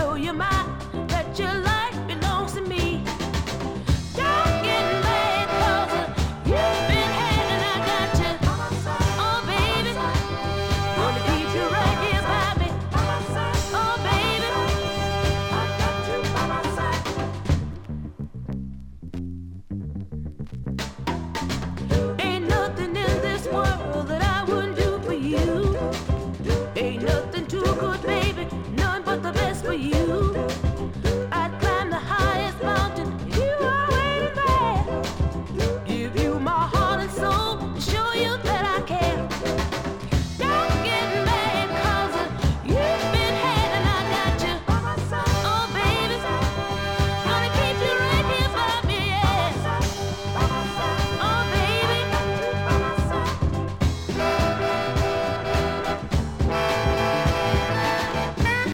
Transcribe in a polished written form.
blow your mind that your life belongs to me. Don't get mad 'cause you've been had and I got you. Oh baby, gonna keep you right here by me. Oh baby, I got you by my side. Ain't nothing in this world that I wouldn't do for you. Ain't nothing too good, baby, none but the best for you.